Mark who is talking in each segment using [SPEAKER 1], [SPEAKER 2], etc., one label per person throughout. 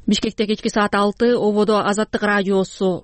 [SPEAKER 1] Бишкекте кечки саат 6 ободо Азаттык радиосу.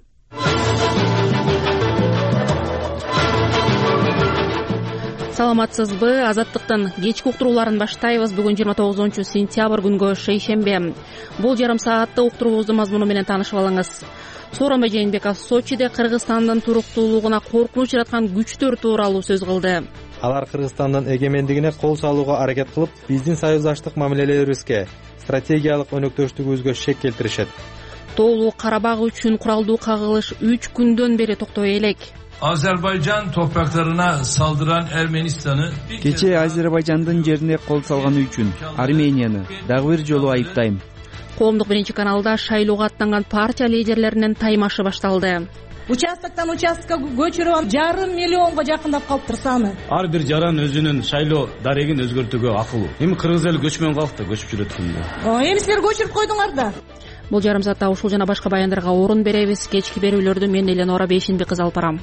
[SPEAKER 1] Саламатсызбы? Азаттыктын кечки уктурууларын баштайбыз. Бүгүн 29-сентябрь күнгө шейшембе. Бул жарым саатта уктуруубуздун мазмуну менен таанышып алыңыз. Сооронбай Жээнбеков Сочиде Кыргызстандын туруктуулугуна коркунуч жараткан күчтөр тууралуу сөз кылды.
[SPEAKER 2] Алар Кыргызстандын эгемендигине кол салууга аракет кылып, биздин союздаштык мамилелерибизге, стратегиялык өнөктөштүгүбүзгө шек келтиришет.
[SPEAKER 1] Тоолуу Карабаг үчүн куралдуу кагылыш 3 күндөн бери токтой элек.
[SPEAKER 3] Azerbaycan topraklarına saldıran Ermenistan'ı
[SPEAKER 4] Кечээ Азербайжандын жерине кол салганы үчүн Арменияны дагы бир жолу айыптайм.
[SPEAKER 1] Коомдук биринчи каналда шайлоого аттанган партия лидерлеринин таймашы башталды.
[SPEAKER 5] Участоктон участокко көчүрүп 1,5 миллионго жакындап калыптыр саны.
[SPEAKER 6] Ар бир жаран өзүнүн шайлоо дарегин өзгөртүүгө акылуу. Эми кыргыз эли көчмөн калкты, көчүп жүрөт күндө.
[SPEAKER 5] Эми силер көчүрүп койдуңар да.
[SPEAKER 1] Бул жарым саатта ушул жана башка баяндарга орун беребиз. Кечки берүүлөрдү мен Эленора Бейшинбек алып барам.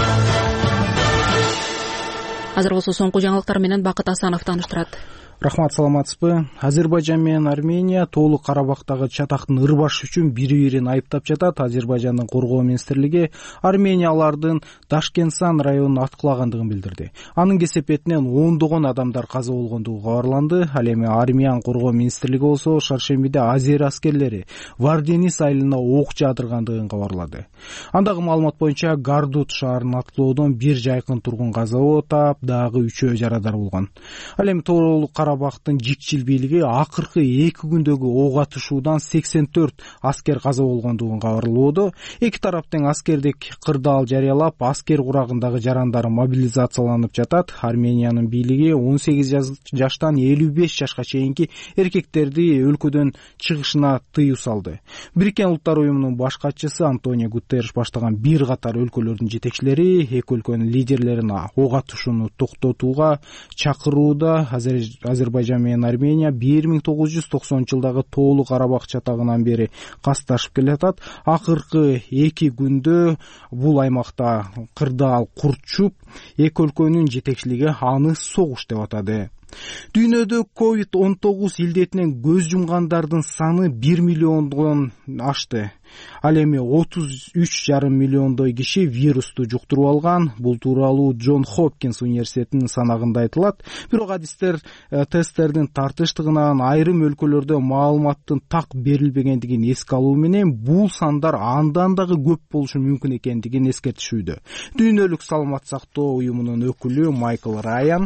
[SPEAKER 1] Азыр болсо соңку жаңылыктар менен Бакыт Асанов тааныштырат.
[SPEAKER 7] Рахмат, саламатсызбы? Азербайжан менен Армения тоолуу Карабактагы чатактын ырбаш үчүн бири-бирин айыптап жатат. Азербайжандын коргоо министрлиги Армения алардын Ташкентсан районун аткылагандыгын билдирди. Анын кесепетинен ондогон адамдар каза болгондугу кабарланды. Ал эми Армиян коргоо министрлиги болсо шаршембиде азер аскерлери Варденис айылына ок жаадыргандыгын кабарлады. Андагы маалымат боюнча Гардут шаарын аткылоодон бир жайкын тургун каза тап, дагы 3 жарадар болгон. Ал эми тоолуу Карабактын жикчил бийлиги акыркы 2 күндөгү ок атышуудан 84 аскер каза болгондугун кабарлоодо. Эки тарап тең аскердик кырдаал жарыялап, аскер курагындагы жарандар мобилизацияланып жатат. Армениянын бийлиги 18 жаштан 55 жашка чейинки эркектерди өлкөдөн чыгышына тыюу салды. Бириккен Улуттар уюмунун баш катчысы Антонио Гутерриш баштаган бир катар өлкөлөрдүн жетекчилери эки өлкөнүн лидерлерин ок атышууну токтотууга чакырууда. Азербайжан менен Армения 1990-жылдагы тоолуу Карабак чатагынан бери касташып келатат. Акыркы 2 күндө бул аймакта кырдаал курчуп, эки өлкөнүн жетекчилиги аны согуш деп атады. Дүйнөдө COVID-19 илдетинен көз жумгандардын саны 1 миллиондон ашты. Ал эми 33,5 миллиондой киши вирусту жуктуруп алган. Бул тууралуу Джон Хопкинс университетинин санагында айтылат. Бирок адистер тесттердин тартыштыгынан айрым өлкөлөрдө маалыматтын так берилбегендигин эске алуу менен бул сандар андан дагы көп болушу мүмкүн экендигин эскертишүүдө. Дүйнөлүк саламат сактоо уюмунун өкүлү Майкл Райан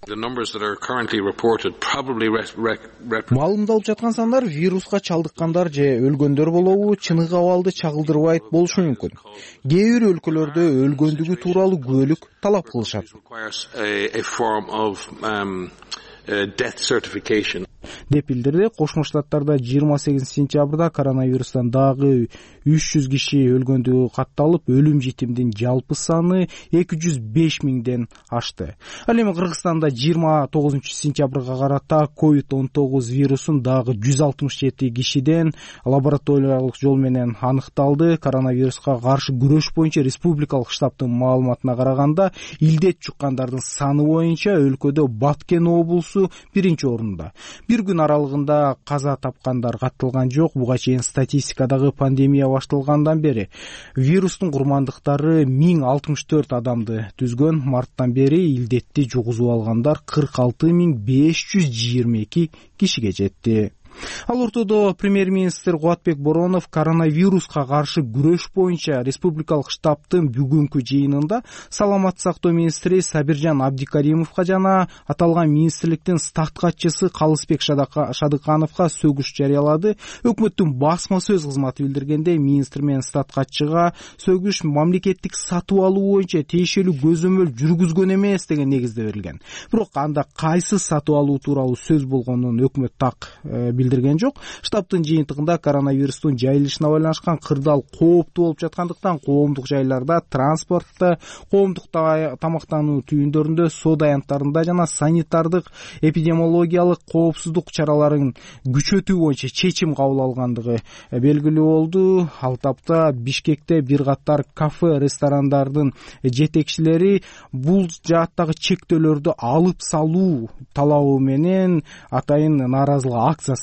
[SPEAKER 7] маалымдалып жаткан сандар вируска чалдыккандар же өлгөндөр болобу, чыныгы абалды чагылдырбайт болушу мүмкүн. Кээ бир өлкөлөрдө өлгөндүгү тууралуу күбөлүк талап кылышат. деп билдирди. Кошмо Штаттарда 28 сентябрда коронавирустан дагы 300 киши өлгөндүгү катталып, өлүм житимдин жалпы саны 205 миңден ашты. Ал эми Кыргызстанда 29 сентябрга карата COVID-19 вирусун дагы 167 кишиден лабораториялык жол менен аныкталды. Коронавируска каршы күрөш боюнча республикалык штабтын маалыматына караганда, илдет жуккандардын саны боюнча өлкөдө Баткен облусу биринчи орунда. Bir gün aralığında kaza tapkanlar katılgan жоқ. Буга чейин статистикадагы пандемия башталгандан бери вирустун курмандыктары 1064 адамды түзгөн. Марттан бери илдетти жугузуп алгандар 46522 кишиге жетти. Ал ортодо премьер-министр Кубатбек Боронов коронавируска каршы күрөш боюнча республикалык штабтын бүгүнкү жыйынында саламат сактоо министри Сабиржан Абдикаримовго жана аталган министрликтин стат катчысы Калысбек Шадыкановго сөгүш жарыялады. Өкмөттүн басма сөз кызматы билдиргенде, министр менен стат катчыга сөгүш мамлекеттик сатып алуу боюнча тиешелүү көзөмөл жүргүзгөн эмес деген негизде берилген. Бирок анда кайсы сатып алуу тууралуу сөз болгонун өкмөт так билдирген жок. Штабтын жыйынтыгында коронавирустун жайылышына байланышкан кырдаал кооптуу болуп жаткандыктан коомдук жайларда, транспортто, коомдук тамактануу түйүндөрүндө, соода аянттарында жана санитардык эпидемиологиялык коопсуздук чараларын күчөтүү боюнча чечим кабыл алгандыгы белгилүү болду. Ал тапта Бишкекте бир катар кафе, ресторандардын жетекчилери бул жааттагы чектөөлөрдү алып салуу талабы менен атайын нааразылык акциясын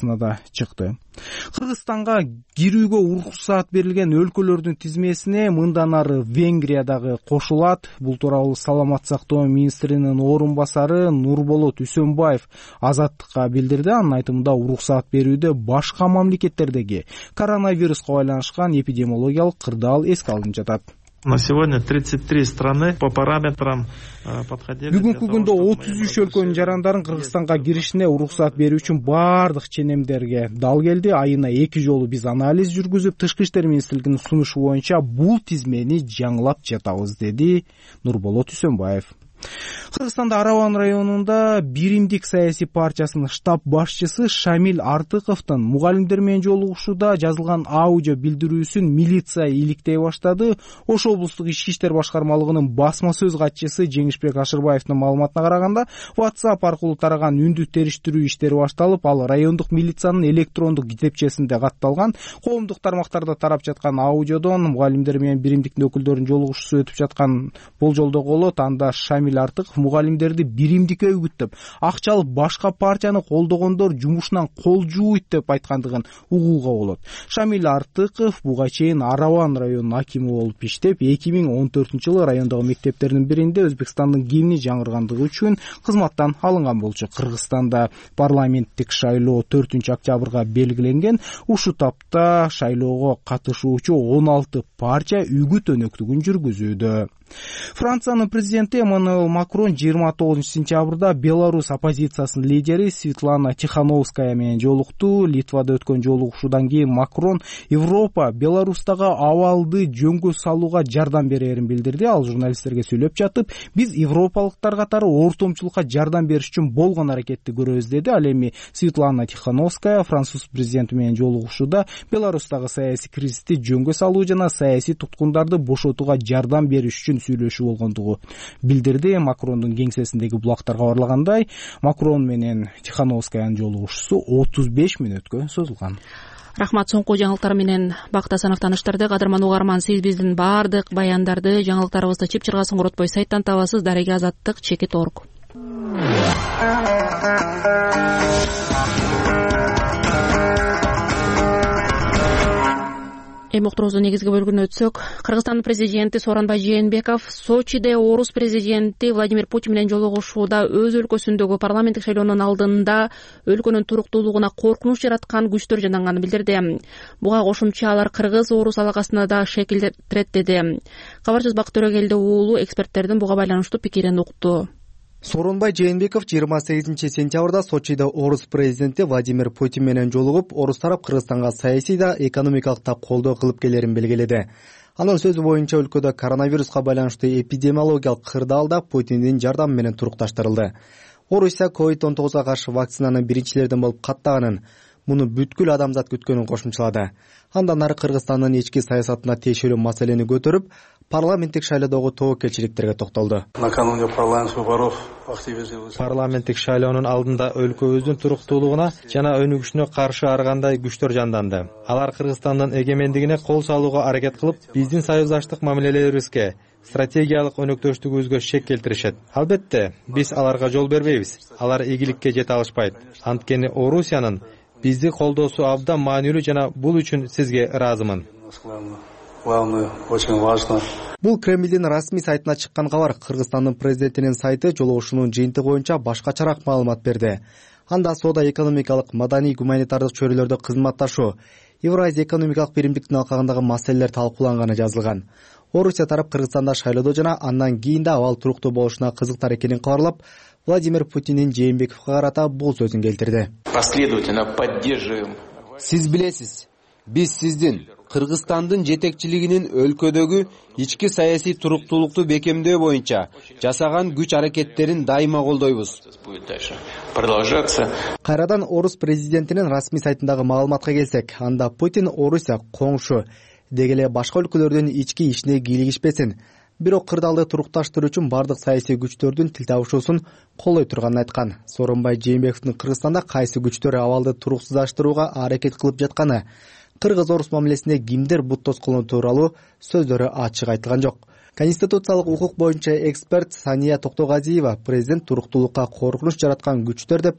[SPEAKER 7] арасына да чыкты. Кыргызстанга кирүүгө уруксаат берилген өлкөлөрдүн тизмесине мындан ары Венгрия дагы кошулат. Бул тууралуу Саламаттык сактоо министринин орун басары Нурболот Үсөнбаев Азаттыкка билдирди. Анын айтымында уруксаат берүүдө башка мамлекеттердеги коронавируска байланышкан эпидемиологиялык кырдаал эске алынып жатат.
[SPEAKER 8] На сегодня 33 страны по параметрам подходили.
[SPEAKER 7] Бүгүнкү күндө 33 өлкөнүн жарандарын Кыргызстанга киришине уруксаат берүү үчүн баардык ченемдерге дал келди. Айына 2 жолу биз анализ жүргүзүп, Тышкы иштер министрлигинин сунушу боюнча бул тизмени жаңылап жатабыз, деди Нурболот Үсөнбаев. Кыргызстанда Араван районунда Биримдик саясий партиясынын штаб башчысы Шамил Артыковдун мугалимдер менен жолугушууда жазылган аудио билдирүүсүн милиция иликтей баштады. Ош облустук ички иштер башкармалыгынын басма сөз катчысы Жеңишбек Ашырбаевдин маалыматына караганда, WhatsApp аркылуу тараган үндү териштирүү иштери башталып, ал райондук милициянын электрондук китепчесинде катталган. Коомдук тармактарда тарап жаткан аудиодон мугалимдер менен Биримдиктин өкүлдөрүнүн жолугушуусу өтүп жаткан болжолдого болот. Анда Шамил Артыков мугалимдерди биримдикке үгүттөп, акча алып башка партияны колдогондор жумушунан кол жууйт деп айткандыгын угууга болот. Шамил Артыков буга чейин Араван районунун акими болуп иштеп, 2014-жылы райондогу мектептердин биринде Өзбекстандын гимни жаңыргандыгы үчүн кызматтан алынган болчу. Кыргызстанда парламенттик шайлоо 4-октябрга белгиленген. Ушул тапта шайлоого катышуучу 16 партия үгүт өнөктүгүн жүргүзүүдө. Франциянын президенти Эммануэль Макрон 29-сентябрда Беларусь оппозициясынын лидери Светлана Тихановская менен жолукту. Литвада өткөн жолугушуудан кийин Макрон Европа Беларустагы абалды жөнгө салууга жардам берерин билдирди. Ал журналисттерге сүйлөп жатып, биз европалыктар катары ортомчулукка жардам бериш үчүн болгон аракетти көрөбүз, деди. Ал эми Светлана Тихановская француз президенти менен жолугушууда Беларустагы саясий кризисти жөнгө салуу жана саясий туткундарды бошотууга жардам бериш үчүн сүйлөшүү болгондугу билдирди. Макрондун кеңсесиндеги булактар кабарлагандай, Макрон менен Тихановскаянын жолугушуусу 35 мүнөткө созулган.
[SPEAKER 1] Рахмат. Соңку жаңылыктар менен Бакыт Асанов таныштырды. Кадырман угарман, сиз биздин баардык баяндарды, жаңылыктарыбызды чып-чыргасын коротпой сайттан табасыз. Дареги Азаттык _org. Эми уктуруубуздун негизги бөлүгүнө өтсөк, Кыргызстандын президенти Сооронбай Жээнбеков Сочиде орус президенти Владимир Путин менен жолугушууда өз өлкөсүндөгү парламенттик шайлоонун алдында өлкөнүн туруктуулугуна коркунуч жараткан күчтөр жанаганын билдирди. Буга кошумча алар кыргыз-орус алакасына да шекилдетет, деди. Кабарчыбыз Бакыт Төрөгелди уулу эксперттердин буга байланыштуу пикирин укту.
[SPEAKER 2] Сооронбай Жээнбеков 28-сентябрда Сочиде орус президенти Владимир Путин менен жолугуп, орус тарап Кыргызстанга саясий да экономикалык да колдоо кылып келерин белгиледи. Анын сөзү боюнча өлкөдө коронавируска байланыштуу эпидемиологиялык кырдаалда Путиндин жардамы менен турукташтырылды. Орусия COVID-19 каршы вакцинаны биринчилерден болуп каттаганын, муну бүткүл адамзат күткөнүн кошумчалады. Андан ары Кыргызстандын ички саясатына тиешелүү маселени көтөрүп, парламенттик шайлоодогу тобокелчиликтерге токтолду.
[SPEAKER 9] Накануне парламент выборов
[SPEAKER 2] парламенттик шайлоонун алдында өлкөбүздүн туруктуулугуна жана өнүгүшүнө каршы ар кандай күчтөр жанданды. Алар Кыргызстандын эгемендигине кол салууга аракет кылып, биздин союздаштык мамилелерибизге, стратегиялык өнөктөштүгүбүзгө шек келтиришет. Албетте, биз аларга жол бербейбиз. Алар ийгиликке жете алышпайт. Анткени Орусиянын бизди колдоосу абдан маанилүү жана бул үчүн сизге ыраазымын. Бул Кремлдин расмий сайтына чыккан кабар. Кыргызстандын президентинин сайты жолугушуунун жыйынтыгы боюнча башкачараак маалымат берди. Анда соода экономикалык, маданий, гуманитардык чөйрөлөрдө кызматташуу, Евразия экономикалык биримдиктин алкагындагы маселелер талкууланганы жазылган. Орусия тарап Кыргызстанда шайлоодо жана андан кийин да абал туруктуу болушуна кызыктар экенин кабарлап, Владимир Путиндин Жээнбековго карата бул сөзүн келтирди.
[SPEAKER 10] Сиз билесиз, биз сиздин Кыргызстандын жетекчилигинин өлкөдөгү ички саясий туруктуулукту бекемдөө боюнча жасаган күч аракеттерин дайыма колдойбуз.
[SPEAKER 2] Кайрадан орус президентинин расмий сайтындагы маалыматка келсек, анда Путин Орусия коңшу дегеле башка өлкөлөрдүн ички ишине кийлигишпесин, бирок кырдаалды турукташтыруу үчүн бардык саясий күчтөрдүн тил табышуусун колдой турганын айткан. Сооронбай Жээнбековдун Кыргызстанда кайсы күчтөр абалды туруксуздаштырууга аракет кылып жатканы, кыргыз-орус мамилесине кимдер бут тоскону тууралуу сөздөрү ачык айтылган жок. Конституциялык укук боюнча эксперт Сания Токтогазиева президент туруктуулукка коркунуч жараткан күчтөр деп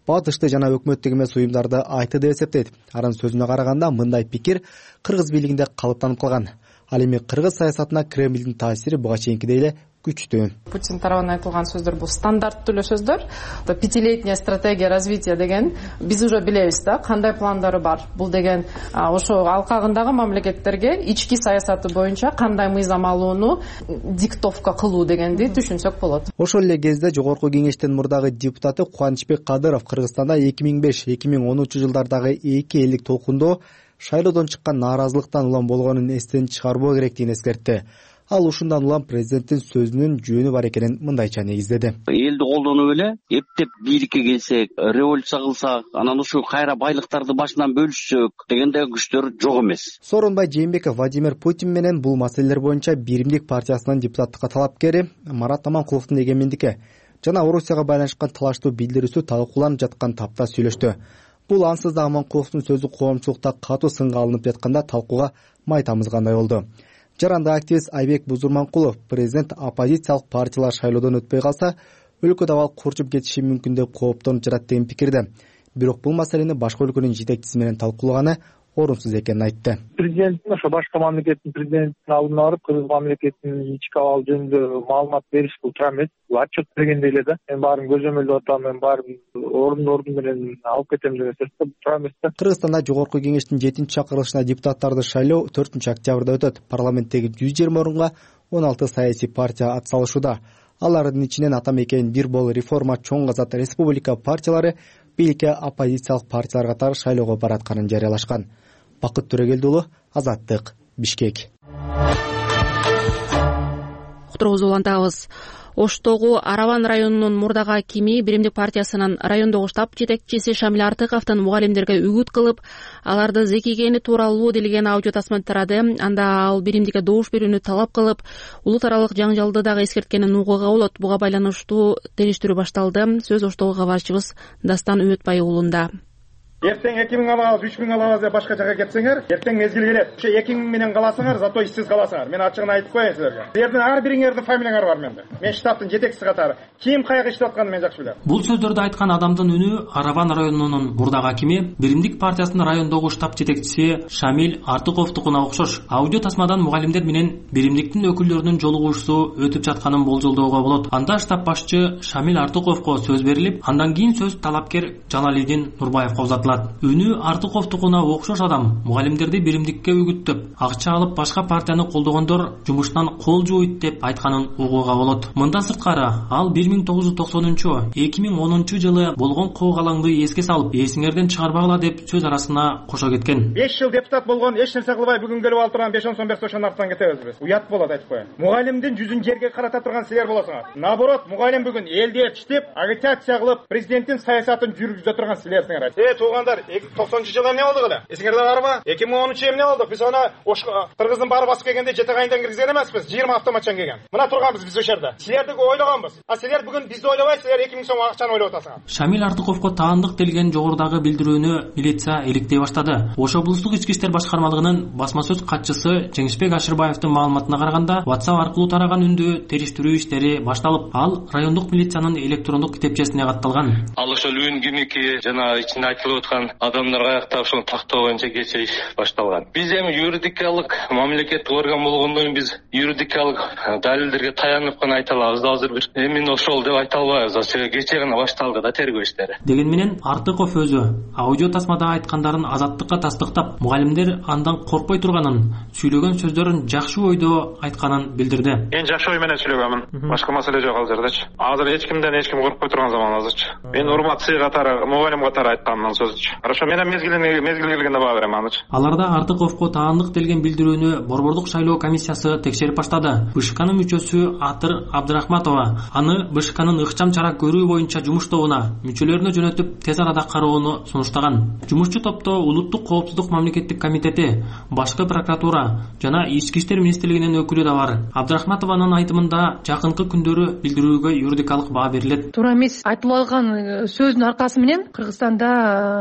[SPEAKER 2] батышты жана өкмөттүк эмес уюмдарды айтты деп эсептейт. Анын сөзүнө караганда мындай пикир кыргыз бийлигинде калыптанып калган. Ал эми кыргыз саясатына Кремлдин таасири буга чейинкидей эле күчтүү.
[SPEAKER 11] Путин тарабынан айтылган сөздөр бул стандарттуу эле сөздөр. Пятилетняя стратегия развития деген биз уже билебиз да, кандай пландары бар. Бул деген ошо алкагындагы мамлекеттерге ички саясаты боюнча кандай мыйзам алууну диктовка кылуу дегенди түшүнсөк болот.
[SPEAKER 2] Ошол эле кезде Жогорку Кеңештин мурдагы депутаты Кубанычбек Кадыров Кыргызстанда 2005-2013 жылдардагы эки элдик толкундоо шайлоодон чыккан нааразылыктан улам болгонун эстен чыгарбоо керектигин эскертти. Ал ушундан улам президенттин сөзүнүн жөнү бар экенин мындайча негиздеди.
[SPEAKER 12] Элди колдонуп эле эптеп бийликке келсек, революция кылсак, анан ушу кайра байлыктарды башынан бөлүшсөк дегендей күчтөр жок эмес.
[SPEAKER 2] Сооронбай Жээнбеков Владимир Путин менен бул маселелер боюнча Биримдик партиясынын депутаттыкка талапкери Марат Аманкуловдун эгемендикке жана Орусияга байланышкан талаштуу билдирүүсү талкууланып жаткан тапта сүйлөштү. Бул ансыз да Аманкуловдун сөзү коомчулукта катуу сынга алынып жатканда талкууга май тамызгандай болду. Жаранды активист Айбек Бузурманкулов президент оппозициялык партиялар шайлоодон өтпөй калса, өлкөдө абал курчуп кетиши мүмкүн деп кооптонуп жатат деген пикирде. Бирок бул маселени башка өлкөнүн жетекчиси менен талкуулаганы орунсуз экенин айтты.
[SPEAKER 13] Президенттин ошо башка мамлекеттин президентин алдына барып, Кыргыз мамлекетинин ички абалы жөнүндө маалымат бериш бул туура эмес. Бул отчет бергендей эле да. Мен баарын көзөмөлдөп атам, мен баарын ордун менен алып кетем деген сөз да, туура эмес да.
[SPEAKER 2] Кыргызстанда Жогорку Кеңештин 7-чакырылышына депутаттарды шайлоо 4-октябрда өтөт. Парламенттеги 120 орунга 16 саясий партия атсалышууда. Алардын ичинен ата мекен Бир бол, Реформа, Чоң Азат, Республика партиялары бийликке оппозициялык партиялар катары шайлоого баратканын жарыялашкан. Бакыт Төрөгелди уулу, Азаттык, Бишкек.
[SPEAKER 1] Уктуруубузду улантабыз. Оштогу Араван районунун мурдагы акими Биримдик партиясынын райондогу штаб жетекчиси Шамил Артыковдун мугалимдерге үгүт кылып, аларды зекигени тууралуу делген аудио тасманы тарады. Анда ал Биримдикке добуш берүүнү талап кылып, улут аралык жаңжалды дагы эскерткенин угууга болот. Буга байланыштуу териштирүү башталды. Сөз Оштогу кабарчыбыз Дастан Үмүтбай уулунда.
[SPEAKER 14] Эртең 2000 алабыз, 3000 алабыз деп башка жака кетсеңер, эртең мезгил келет. Ошо 2000 менен каласыңар, зато иштиз каласыңар. Мен ачыгын айтып коеюн силерге. Силердин ар бириңердин фамилияңар бар менде. Мен штабтын жетекчиси катары. Ким каяка иштеп атканын мен жакшы билем.
[SPEAKER 15] Бул сөздөрдү айткан адамдын үнү Араван районунун мурдагы акими, Биримдик партиясынын райондогу штаб жетекчиси Шамил Артыковдукуна окшош. Аудио тасмадан мугалимдер менен Биримдиктин өкүлдөрүнүн жолугушуусу өтүп жатканын болжолдоого болот. Анда штаб башчы Шамил Артыковго сөз берилип, андан кийин сөз талапкер Жаналидин Нурбаевга узатылат. Үнү Артыковдукуна окшош адам мугалимдерди Биримдикке үгүттөп, акча алып башка партияны колдогондор жумуштан кол жууйт деп айтканын угууга болот. Мындан сырткары ал 1990-2010 жылы болгон коогалаңды эске салып, эсиңерден чыгарбагыла деп сөз арасына кошо кеткен.
[SPEAKER 14] 5 жыл депутат болгон, эч нерсе кылбай бүгүн келип алып турган 5-10 сом берсе ошонун артынан кетебиз биз. Уят болот айтып коеюн. Мугалимдин жүзүн жерге карата турган силер болосуңар. Наоборот, мугалим бүгүн элди ээрчитип, агитация кылып, президенттин саясатын жүргүзө турган силерсиңер. Туугандар, 90-жылы эмне болду эле? Эсиңерде барбы? 2013 эмне болду? Биз аны Кыргыздын баары басып келгенде жете кайындан киргизген эмеспиз. 20 автоматчан келген. Мына турганбыз биз ошол жерде. Силерди ойлогонбуз. А силер бүгүн бизди ойлобойсуңар, 2000 сом акчаны ойлоп атасыңар.
[SPEAKER 15] Шамил Артыковго таандык делген жогорудагы билдирүүнү милиция иликтей баштады. Ош облустук ички иштер башкармалыгынын басма сөз катчысы Жеңишбек Ашырбаевдин маалыматына караганда, WhatsApp аркылуу тараган үндү териштирүү иштери башталып, ал райондук милициянын электрондук китепчесине катталган.
[SPEAKER 16] Ал ошол үн кимики жана ичинде айтылып аткан адамдарга аяктап ошону тактоо боюнча кечээ иш башталган. Биз эми юридикалык мамлекеттик орган болгондон кийин биз юридикалык далилдерге таянып гана айта алабыз. Азыр бир эмне ошол деп айта албайбыз. Кечээ гана башталды да тергөө иштери.
[SPEAKER 15] Деген менен Артыков өзү аудио тасмада айткандарын Азаттыкка тастыктап, мугалимдер андан коркпой турганын, сүйлөгөн сөздөрүн жакшы ойдо айтканын билдирди.
[SPEAKER 17] Мен жакшы ой менен сүйлөгөмүн. Башка маселе жок ал жердечи. Азыр эч кимден эч ким коркпой турган заман азырчы. Мен урмат сый катары, мугалим катары айтканмын сөзүчү. Хорошо, мен мезгил келгенде баа берем анычы.
[SPEAKER 15] Аларда Артыковго таандык делген билдирүүнү Борбордук шайлоо комиссиясы текшерип баштады. БШКнын мүчөсү Атыр Абдрахматова аны БШКнын ыкчам чара көрүү боюнча жумуш тобуна мүчөлөрүнө жөнөтүп тез арада кароону сунуштаган. Жумушчу топто Улуттук коопсуздук мамлекеттик комитети, башкы прокуратура жана Ички иштер министрлигинин өкүлү да бар. Абдрахматованын айтымында жакынкы күндөрү билдирүүгө юридикалык баа берилет.
[SPEAKER 18] Туура эмес айтылып алган сөздүн аркасы менен Кыргызстанда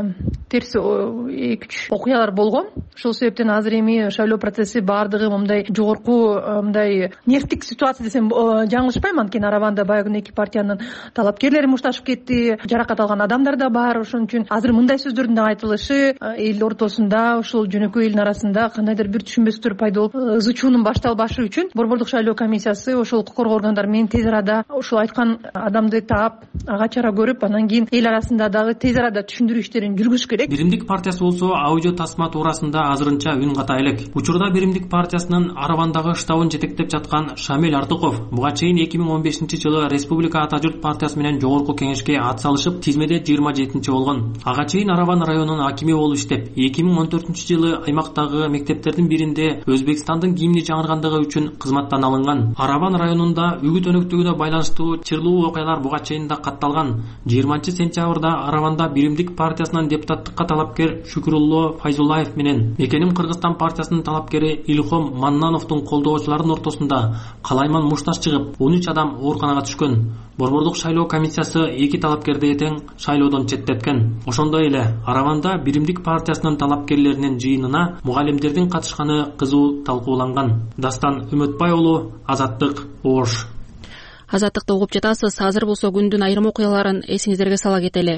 [SPEAKER 18] терс 2-3 окуялар болгон. Ошол себептен азыр эми шайлоо процесси баардыгы мындай жогорку мындай нервдик ситуация десем жаңылышпайм. Анткени Араванда баягы эки партиянын талапкерлери мушташып кетти, жаракат алган адамдар да бар. Ошон үчүн азыр мындай сөздөрдүн да айтылышы эл ортосунда, ушул жөнөкөй элдин арасында кандайдыр бир түшүнбөстүктөр пайда болуп, ызы чуунун башталбашы үчүн Борбордук шайлоо комиссиясы ошол укук коргоо органдары менен тез арада ушул айткан адамды таап, ага чара көрүп, анан кийин эл арасында дагы тез арада түшүндүрүү иштерин жүргүзүш керек.
[SPEAKER 15] Биримдик партиясы болсо аудио тасма туурасында азырынча үн ката элек. Учурда Биримдик партиясынын Аравандагы штабын жетектеп жаткан Шамил Артыков буга чейин 2015-жылы Республика Ата журт партиясы менен жогорку кеңешке ат салышып, тизмеде 27-чи болгон. Ага чейин Араван районунун акими болуп иштеп, 2014-жылы аймактагы мектептердин биринде Өзбекстандын гимни жаңыргандыгы үчүн кызматтан алынган. Араван районунда үгүт өнөктүгүнө байланыштуу чырлуу окуялар буга чейин да катталган. 20-сентябрда Араванда Биримдик партиясынын депутаттыкка талапкер Шүкүрулло Файзуллаев менен Мекеним Кыргызстан партиясынын талапкери Илхом Маннановдун колдоочуларынын ортосунда калайман мушташ чыгып, 13 адам ооруканага түшкөн. Борбордук шайлоо комиссиясы эки талапкерди этең шайлоодон четтеткен. Ошондой эле Араванда Биримдик партиясынын талапкерлеринин жыйынына мугалимдердин катышканы кызуу талкууланган. Дастан Үмөтбай уулу, Азаттык, Ош.
[SPEAKER 1] Азаттыкты угуп жатасыз. Азыр болсо күндүн айрым окуяларын эсиңиздерге сала кетели.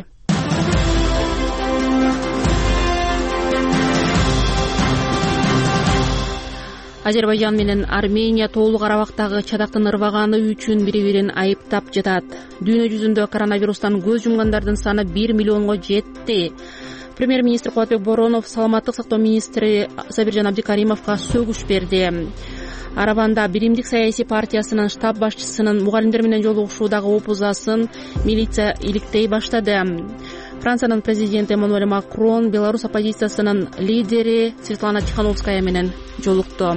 [SPEAKER 1] Азербайжан менен Армения тоолук Карабактагы чадактын ырбаганы үчүн бири-бирин айыптап жатат. Дүйнө жүзүндө коронавирустан көз жумгандардын саны 1 миллионго жетти. Премьер-министр Кубатбек Боронов саламаттык сактоо министри Сабиржан Абдикаримовго сөгүш берди. Араванда Биримдик саясий партиясынын штаб башчысынын мугалимдер менен жолугушуудагы опузасын милиция иликтей баштады. Франциянын президенти Эммануэль Макрон Беларусь оппозициясынын лидери Светлана Тихановская менен жолукту.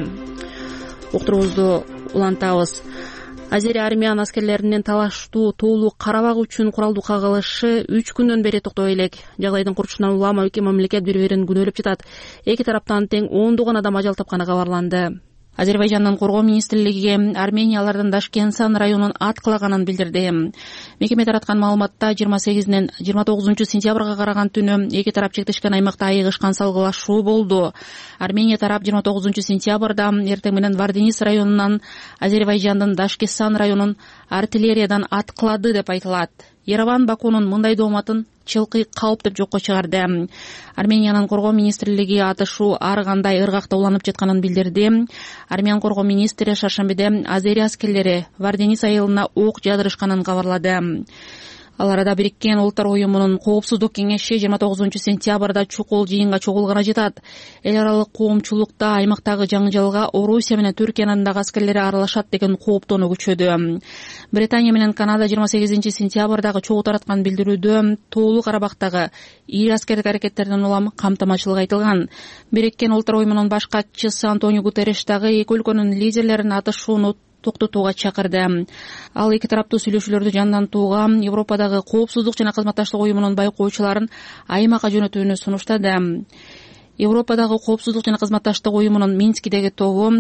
[SPEAKER 1] Уктуруубузду улантабыз. Азерия армиян аскерлеринин талаштуу тоолук Карабак үчүн куралдуу кагылышы 3 күндөн бери токтой элек. Жагдайдын курчушунан улам эки мамлекет бири-бирин күнөөлөп жатат. Эки тараптан тең 10 адам ажал тапканы кабарланды. Азербайжандын коргоо министрлиги Армениялардын Дашкенсан районун аткылаганын билдирди. Мекеме тараткан маалыматта 28-нен 29 сентябрга караган түнү эки тарап чектешкен аймакта айыгышкан салгылашуу болду. Армения тарап 29 сентябрда эртең менен Варденис районунан Азербайжандын Дашкенсан районун артиллериядан аткылады деп айтылат. Ереван Бакунун мындай дооматын чылкый калп деп жокко чыгарды. Армениянын коргоо министрлиги атышуу ар кандай ыргакта уланып жатканын билдирди. Армян коргоо министри шаршембиде Азерия аскерлери Варденис айылына ок жаадырышканын кабарлады. Ал арада Бириккен Улуттар уюмунун коопсуздук кеңеши 29 сентябрда чукул жыйынга чогулганы жатат. Эл аралык коомчулукта аймактагы жаңжалга Орусия менен Түркиянын дагы аскерлери аралашат деген кооптонуу күчөдү. Британия менен Канада 28 сентябрдагы чогуу тараткан билдирүүдө тоолук Карабактагы ири аскердик аракеттерден улам камтамачылык айтылган. Бириккен Улуттар уюмунун баш катчысы Антонио Гутерриш дагы эки өлкөнүн лидерлерин атышууну токтотууга чакырды. Ал эки тараптуу сүйлөшүүлөрдү жандантууга Европадагы коопсуздук жана кызматташтык уюмунун байкоочуларын аймакка жөнөтүүнү сунуштады. Европадагы коопсуздук жана кызматташтык уюмунун Минскидеги тобу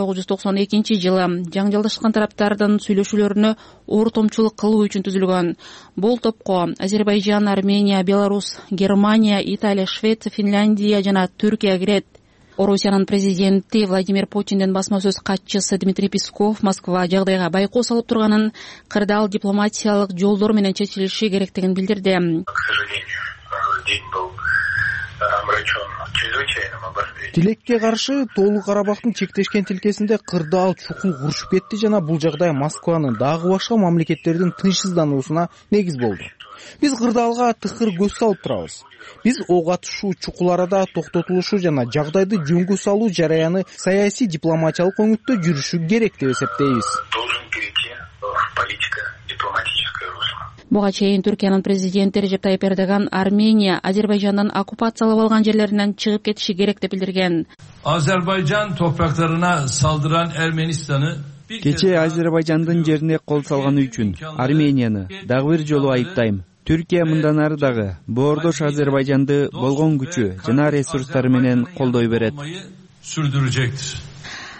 [SPEAKER 1] 1992 жылы жаңжалдашкан тараптардын сүйлөшүүлөрүнө ортомчулук кылуу үчүн түзүлгөн. Бул топко Азербайжан, Армения, Беларусь, Германия, Италия, Швеция, Финляндия жана Түркия кирет. Орусиянын президенти Владимир Путиндин басма сөз катчысы Дмитрий Песков Москва жагдайга байкоо салып турганын, кырдаал дипломатиялык жолдор менен чечилиши керектигин билдирди.
[SPEAKER 19] К сожалению, день был омрачен чрезвычайным обострением.
[SPEAKER 7] Тилекке каршы тоолук Карабактын чектешкен тилкесинде кырдаал чукул курушуп кетти жана бул жагдай Москванын дагы башка мамлекеттердин тынчсыздануусуна негиз болду. Биз кырдаалга тыкыр көз салып турабыз. Биз ок атышуу, чукул арада токтотулушу жана жагдайды жөнгө салуу жараяны саясий дипломатиялык өңүттө жүрүшү керек деп эсептейбиз.
[SPEAKER 19] Должен перейти в политико-дипломатическое русло.
[SPEAKER 1] Буга чейин Түркиянын президенти Режеп Тайип Эрдоган Армения Азербайжандын оккупациялап алган жерлеринен чыгып кетиши керек деп билдирген.
[SPEAKER 3] Azerbaycan topraklarına saldıran Ermenistan'ı
[SPEAKER 4] Кечээ Азербайжандын жерине кол салганы үчүн Арменияны дагы бир жолу айыптайм. Түркия мындан ары дагы боордош Азербайжанды болгон күчү жана ресурстары менен колдой берет.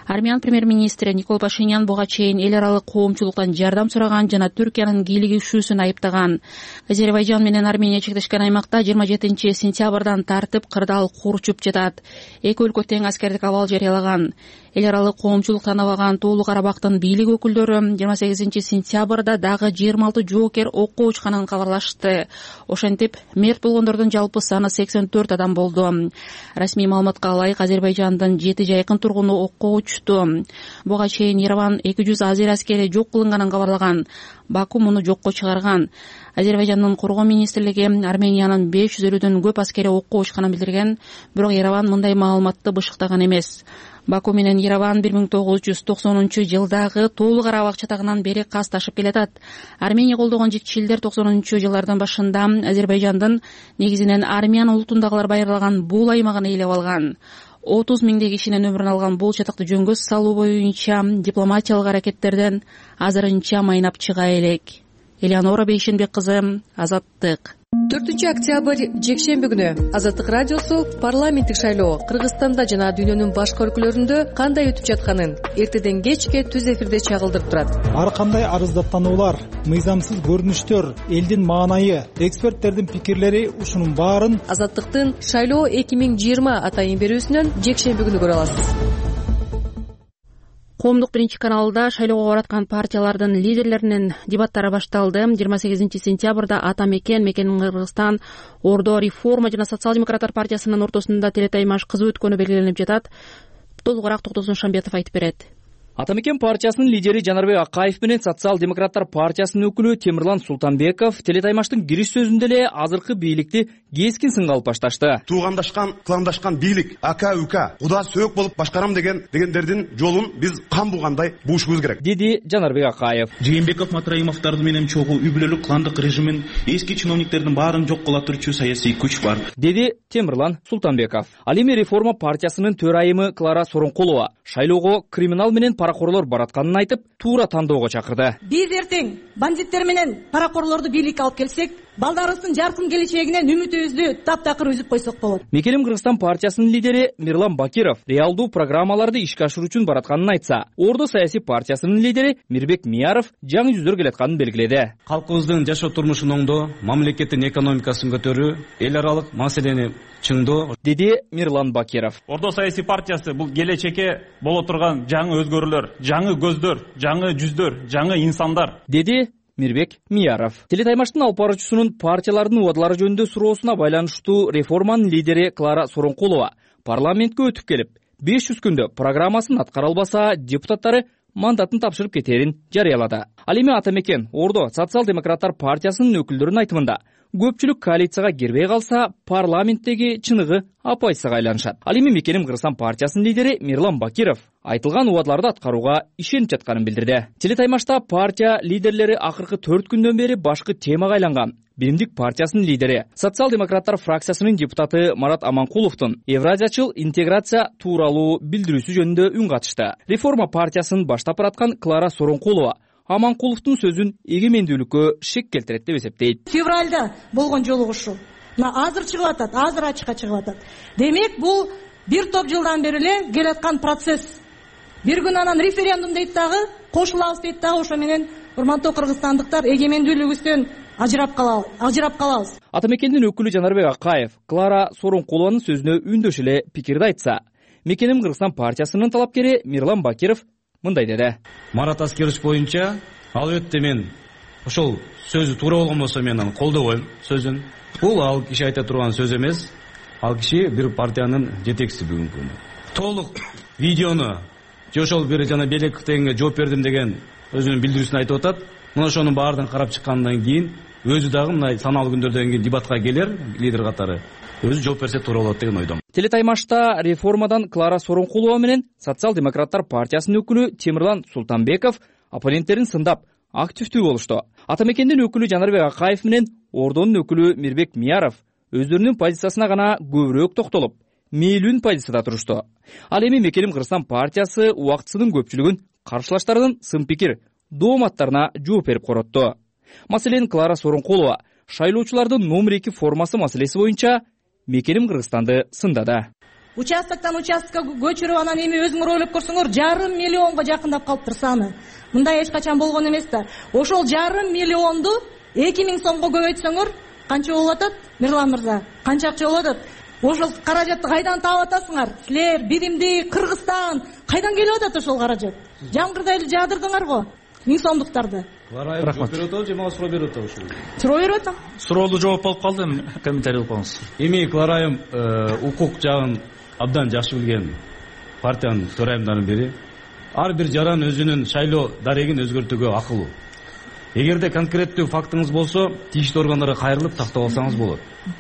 [SPEAKER 1] Армян премьер-министри Никол Пашинян буга чейин эл аралык коомчулуктан жардам сураган жана Түркиянын кийлигишүүсүн айыптаган. Азербайжан менен Армения чектешкен аймакта 27 сентябрдан тартып кырдаал курчуп жатат. Эки өлкө тең аскердик абал жарыялаган. Эл аралык коомчулук тааныбаган Тоолуу Карабактын бийлик өкүлдөрү 28 сентябрда дагы 26 жоокер окко учканын кабарлашты. Ошентип, мерт болгондордун жалпы саны 84 адам болду. Расмий маалыматка ылайык Азербайжандын 7 жайкын тургуну окко учту. Буга чейин Ереван 200 азер аскери жок кылынганын кабарлаган. Баку муну жокко чыгарган. Азербайжандын коргоо министрлиги Армениянын 550дөн көп аскери окко учканын билдирген, бирок Ереван мындай маалыматты бышыктаган эмес. Баку менен Ереван 1990-жылдагы Тоолуу Карабак чатагынан бери касташып келатат. Армения колдогон жетекчилер 90-жылдардын башында Азербайжандын негизинен армян улутундагылар байырлаган бул аймагын ээлеп алган. 30 миңдей кишинин өмүрүн алган бул чатакты жөнгө салуу боюнча дипломатиялык аракеттерден азырынча майнап чыга элек. Элеонора Бейшенбек кызы, Азаттык.
[SPEAKER 20] 4-октябрь жекшемби күнү Азаттык радиосу парламенттик шайлоо Кыргызстанда жана дүйнөнүн башка өлкөлөрүндө кандай өтүп жатканын эртеден кечке түз эфирде чагылдырып турат.
[SPEAKER 7] Ар кандай арыздаттануулар, мыйзамсыз көрүнүштөр, элдин маанайы, эксперттердин пикирлери ушунун баарын
[SPEAKER 20] Азаттыктын шайлоо 2020 атайын берүүсүнөн жекшемби күнү көрө аласыз.
[SPEAKER 1] Коомдук биринчи каналда шайлоого бараткан партиялардын лидерлеринин дебаттары башталды. 28 сентябрда Ата Мекен, Мекенин Кыргызстан, Ордо Реформа жана Социал-демократтар партиясынын ортосунда телетаймаш кызуу өткөнү белгиленип жатат. Толугураак Токтосун Шамбетов айтып берет.
[SPEAKER 4] Ата Мекен партиясынын лидери Жанарбек Акаев менен Социал-демократтар партиясынын өкүлү Темирлан Султанбеков телетаймаштын кириш сөзүндө эле азыркы бийликти кескин сынга алып башташты.
[SPEAKER 21] Туугандашкан, кландашкан бийлик, ака ука, куда сөөк болуп башкарам дегендердин жолун биз кан булгандай буушубуз керек,
[SPEAKER 4] деди Жанарбек Акаев.
[SPEAKER 6] Жээнбеков, Матраимовдорду менен чогуу үй бүлөлүк кландык режимин, эски чиновниктердин баарын жок кыла турчу саясий күч бар,
[SPEAKER 4] деди Темирлан Султанбеков. Ал эми Реформа партиясынын төрайымы Клара Соронкулова шайлоого криминал менен паракорлор баратканын айтып, туура тандоого чакырды.
[SPEAKER 5] Биз эртең бандиттер менен паракорлорду бийликке алып келсек, балдарыбыздын жаркын келечегинен үмүтүбүздү таптакыр үзүп койсок болот.
[SPEAKER 4] Мекеним Кыргызстан партиясынын лидери Мирлан Бакиров реалдуу программаларды ишке ашыруу үчүн баратканын айтса, Ордо саясий партиясынын лидери Мирбек Мияров жаңы жүздөр келатканын белгиледи.
[SPEAKER 6] Калкыбыздын жашоо турмушун оңдоо, мамлекеттин экономикасын көтөрүү, эл аралык маселени чыңдоо,
[SPEAKER 4] деди Мирлан Бакиров.
[SPEAKER 22] Ордо саясий партиясы бул келечекке боло турган жаңы өзгөрүүлөр, жаңы көздөр, жаңы жүздөр, жаңы инсандар,
[SPEAKER 4] деди Мирбек Мияров. Телетаймаштын алып баруучусунун партиялардын убадалары жөнүндө суроосуна байланыштуу Реформанын лидери Клара Соронкулова парламентке өтүп келип, 500 күндө программасын аткара албаса, депутаттары мандатын тапшырып кетерин жарыялады. Ал эми Ата Мекен, Ордо Социал-демократтар партиясынын өкүлдөрүнүн айтымында, көпчүлүк коалицияга кирбей калса, парламенттеги чыныгы апайсыга айланышат. Ал эми Мекеним Кыргызстан партиясынын лидери Мирлан Бакиров айтылган убадаларды аткарууга ишенип жатканын билдирди. Телетаймашта партия лидерлери акыркы 4 күндөн бери башкы темага айланган. Биримдик партиясынын лидери, Социал-демократтар фракциясынын депутаты Марат Аманкуловдун Евразиячыл интеграция тууралуу билдирүүсү жөнүндө үн катышты. Реформа партиясын баштап бараткан Клара Соронкулова Аманкуловдун сөзүн эгемендүүлүккө шек келтирет деп эсептейт.
[SPEAKER 5] Февралда болгон жолугушуу азыр чыгып атат, азыр ачыкка чыгып атат. Демек бул бир топ жылдан бери эле келаткан процесс. Бир күн анан референдум дейт дагы, кошулабыз дейт дагы, ошо менен урматтуу кыргызстандыктар эгемендүүлүгүбүздөн ажырап калабыз.
[SPEAKER 4] Ата Мекендин өкүлү Жанарбек Акаев Клара Соронкулованын сөзүнө үндөш эле пикирди айтса, Мекеним Кыргызстан партиясынын талапкери Мирлан Бакиров мындай деди.
[SPEAKER 6] Марат Аскерович боюнча, албетте мен ошол сөзү туура болгон болсо мен аны колдобойм сөзүн. Бул ал киши айта турган сөз эмес. Ал киши бир партиянын жетекчиси бүгүнкү күнү. Толук видеону же ошол бир жана Белековтенге жооп бердим деген өзүнүн билдирүүсүн айтып атат. Мына ошонун баардыгын карап чыккандан кийин өзү дагы мына саналуу күндөрдөн кийин дебатка келер, лидер катары. Өзү жооп берсе туура болот деген ойдомун.
[SPEAKER 4] Телетаймашта Реформадан Клара Соронкулова менен Социал-демократтар партиясынын өкүлү Темирлан Султанбеков оппоненттерин сындап, активдүү болушту. Ата Мекендин өкүлү Жанарбек Акаев менен Ордонун өкүлү Мирбек Мияров өздөрүнүн позициясына гана көбүрөөк токтолуп, мейлүүн позицияда турушту. Ал эми Мекеним Кыргызстан партиясы убактысынын көпчүлүгүн каршылаштардын сын пикир, дооматтарына жооп берип коротту. Маселен, Клара Соронкулова шайлоочулардын номер 2 формасы маселеси боюнча Мекеним Кыргызстанды сындады.
[SPEAKER 5] участоктон участокко көчүрүп анан эми өзүңөр ойлоп көрсөңөр 500 миллионго жакындап калыптыр саны. Мындай эч качан болгон эмес да. Ошол 500 миллионду 2000 сомго көбөйтсөңөр канча болуп атат, Мирлан мырза? Канча акча болуп атат? Ошол каражатты кайдан таап атасыңар? Силер Биримдик, Кыргызстан кайдан келип атат ошол каражат? Жаңгырдай эле жаадырдыңар го 1000 сомдуктарды.
[SPEAKER 6] Рахмат. Берип атабы же мага суроо берип атабы ушул?
[SPEAKER 5] Суроо берип атам.
[SPEAKER 22] Суроолду жооп болуп калды, комментарий кылып коюңуз.
[SPEAKER 6] Эми Клара айым укук жагын абдан жакшы билген партиянын төрайымдарынын бири. Ар бир жаран өзүнүн шайлоо дарегин өзгөртүүгө акылуу. Эгерде конкреттүү фактыңыз болсо, тийиштүү органдарга кайрылып тактап алсаңыз болот.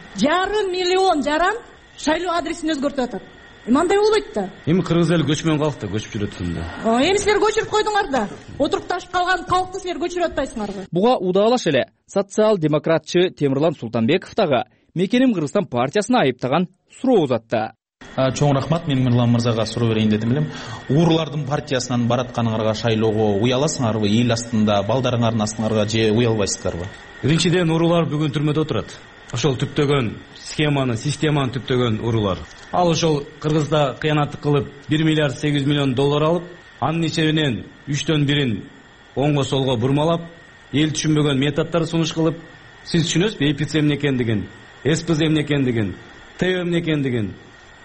[SPEAKER 5] 500 миллион жаран шайлоо адресин өзгөртүп атат. Мындай болбойт да.
[SPEAKER 6] Эми кыргыз эли көчмөн калк да, көчүп жүрөт күндө.
[SPEAKER 5] Эми силер көчүрүп койдуңар да. Отурукташып калган калкты силер көчүрүп атпайсыңарбы?
[SPEAKER 4] Буга удаалаш эле социал-демократчы Темирлан Султанбеков дагы Мекеним Кыргызстан партиясына айыптаган суроо узатты.
[SPEAKER 8] Чоң рахмат, мен Мирлан мырзага суроо берейин дедим элем. Урлардын партиясынан баратканыңарга шайлоого уяласыңарбы? Эл астында, балдарыңардын астыңарга же уялбайсыздарбы?
[SPEAKER 6] Биринчиден уруулар бүгүн түрмөдө отурат. Ошол түптөгөн системаны түптөгөн уруулар. Ал ошол Кыргызда кыянаттык кылып 1 миллиард 800 миллион доллар алып, анын ичинен 3төн 1-ин оңго солго бурмалап, эл түшүнбөгөн методдор сунуш кылып, сиз түшүнөсүзбү ЭПИЦ эмне экендигин, СПЗ эмне экендигин, ТЭО эмне экендигин,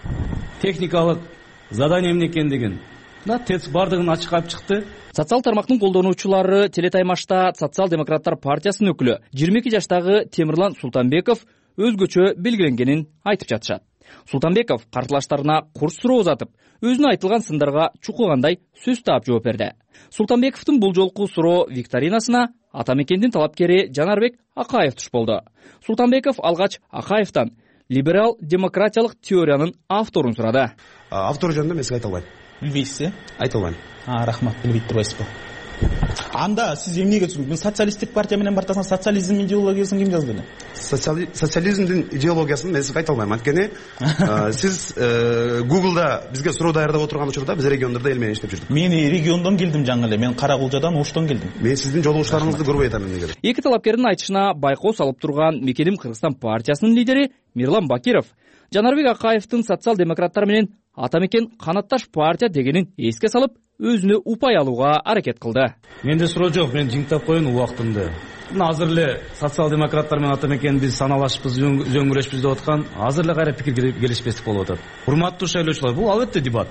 [SPEAKER 6] техникалык задание эмне экендигин. ТЭЦ бардыгын ачык алып чыкты.
[SPEAKER 4] Социал тармактын колдонуучулары телетаймашта Социал-демократтар партиясынын өкүлү 22 жаштагы Темирлан Султанбеков өзгөчө белгиленгенин айтып жатышат. Султанбеков картылаштарына курс суроо узатып, өзүнө айтылган сындарга чукугандай сөз таап жооп берди. Султанбековдун бул жолку суроо викторинасына Ата Мекендин талапкери Жанарбек Акаев туш болду. Султанбеков алгач Акаевтан либерал демократиялык теориянын авторун сурады.
[SPEAKER 21] Автор жөнүндө мен сизге айта албайм.
[SPEAKER 8] Билбейсиз?
[SPEAKER 21] Айта албайм.
[SPEAKER 8] Рахмат, билбей турбайсызбы? Анда сиз эмнеге түшүндүңүз? Социалисттик партия менен бартасаң социализмдин идеологиясын ким жазды эле?
[SPEAKER 21] Социализмдин идеологиясын мен сизге айта албайм. Анткени сиз Google'да бизге суроо даярдап отурган учурда биз региондордо эл менен иштеп жүрдүк.
[SPEAKER 8] Мен региондон келдим жаңы эле. Мен Каракулжадан, Оштон келдим.
[SPEAKER 21] Мен сиздин жолугуштарыңызды көрбөй атам эмнеге.
[SPEAKER 4] Эки талапкердин айтышына байкоо салып турган Мекеним Кыргызстан партиясынын лидери Мирлан Бакиров Жанарбек Акаевдин социал-демократтар менен Ата Мекен канатташ партия дегенин эске салып, өзүнө упай алууга аракет кылды.
[SPEAKER 6] Менде суроо жок, мен жиңтап коеюн убактымды. Азыр эле социал-демократтар менен Ата Мекен биз саналашпыз, өзөңгүрөшпүз деп аткан, азыр эле кайра пикир келишпестик болуп атат. Урматтуу шайлоочулар, бул албетте дебат.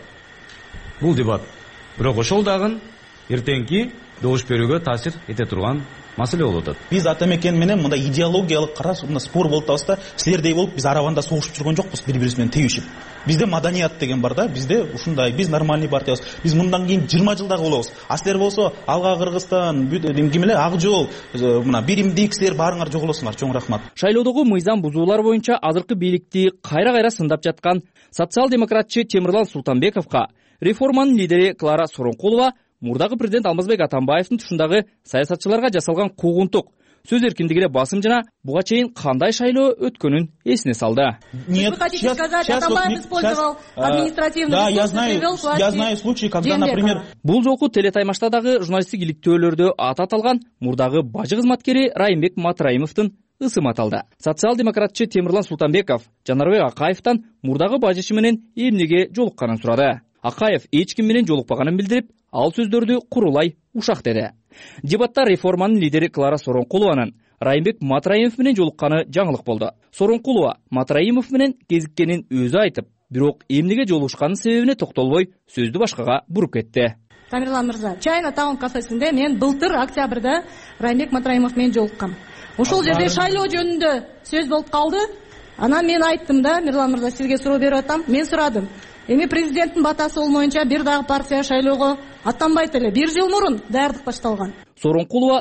[SPEAKER 6] Бул дебат. Бирок ошол дагы эртеңки добуш берүүгө таасир эте турган маселе болуп атат.
[SPEAKER 8] Биз Ата Мекен менен мындай идеологиялык спор болуп атабыз. Силердей болуп биз араванда согушуп жүргөн жокпуз, бири-бирибиз менен тебишип. Бизде маданият деген бар да, бизде ушундай, биз нормальный партиябыз. Биз мындан кийин 20 жылдагы болобуз. А силер болсо Алга Кыргызстан, ким эле Ак жол, мына Биримдик силер баарыңар жоголосуңар. Чоң рахмат.
[SPEAKER 4] Шайлоодогу мыйзам бузуулар боюнча азыркы бийликти кайра сындап жаткан социал-демократчы Темирлан Султанбековго реформанын лидери Клара Соронкулова мурдагы президент Алмазбек Атамбаевдин тушундагы саясатчыларга жасалган куугунтук, сөз эркиндигине басым жана буга чейин кандай шайлоо өткөнүн эсине салды.
[SPEAKER 5] Вы хотите сказать, Атамбаев использовал административный ресурс, привел к власти?
[SPEAKER 8] Я знаю случаи, когда, например...
[SPEAKER 4] Бул жолку телетаймаштадагы журналисттик иликтөөлөрдө аты аталган мурдагы бажы кызматкери Райымбек Матраимовдун ысым аталды. Социал-демократчы Темирлан Султанбеков Жанарбек Акаевтан мурдагы бажычы менен эмнеге жолукканын сурады. Акаев эч ким менен жолукпаганын билдирип, ал сөздөрдү курулай ушак деди. Дебатта реформанын лидери Клара Соронкулованын Райымбек Матраимов менен жолукканы жаңылык болду. Соронкулова Матраимов менен кезиккенин өзү айтып, бирок эмнеге жолугушканын себебине токтолбой, сөздү башкага буруп кетти.
[SPEAKER 5] Тамирлан мырза, Чайна Таун кафесинде мен былтыр октябрда Райымбек Матраимов менен жолуккам. Ошол жерде шайлоо жөнүндө сөз болуп калды. Анан мен айттым да, Мирлан мырза, сизге суроо берип атам. Мен сурадым. Эми президенттин батасы болмоюнча бир дагы партия шайлоого аттанбайт эле. 1 жыл мурун даярдык башталган.
[SPEAKER 4] Соронкулова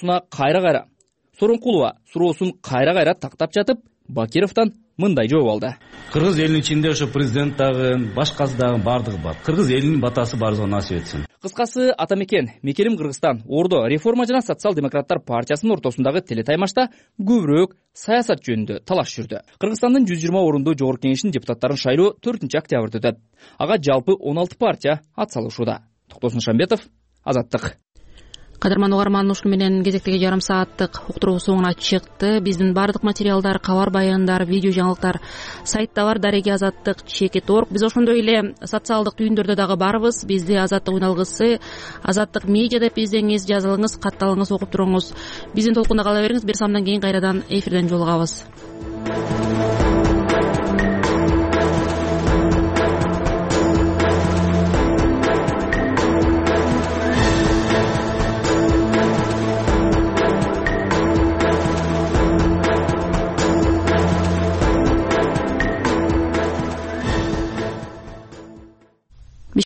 [SPEAKER 4] суроосун кайра тактап жатып, Бакировдон мындай жооп алды.
[SPEAKER 6] Кыргыз элинин ичинде ошо президент дагы, башкасы дагы бардыгы бар. Кыргыз элинин батасы баарыбызга насип этсин.
[SPEAKER 4] Кыскасы, Ата Мекен, Мекеним Кыргызстан, Ордо реформа жана социал-демократтар партиясынын ортосундагы телетаймашта көбүрөөк саясат жөнүндө талаш жүрдү. Кыргызстандын 120 орунду жогорку кеңешинин депутаттарын шайлоо 4-октябрда өтөт. Ага жалпы 16 партия ат салышууда. Токтосун Шамбетов, Азаттык.
[SPEAKER 1] кадырман угарман, ушуну менен кезектеги жарым сааттык уктуруу соңуна чыкты. Биздин баардык материалдар, кабар баяндар, видео жаңылыктар сайтта бар, дареги азаттык /org. Биз ошондой эле социалдык түйүндөрдө дагы барбыз. Бизди Азаттык уйналгысы, Азаттык медиа деп издеңиз, жазылыңыз, катталыңыз, окуп туруңуз. Биздин толкунда кала бериңиз. Бир самдан кийин кайрадан эфирден жолугабыз.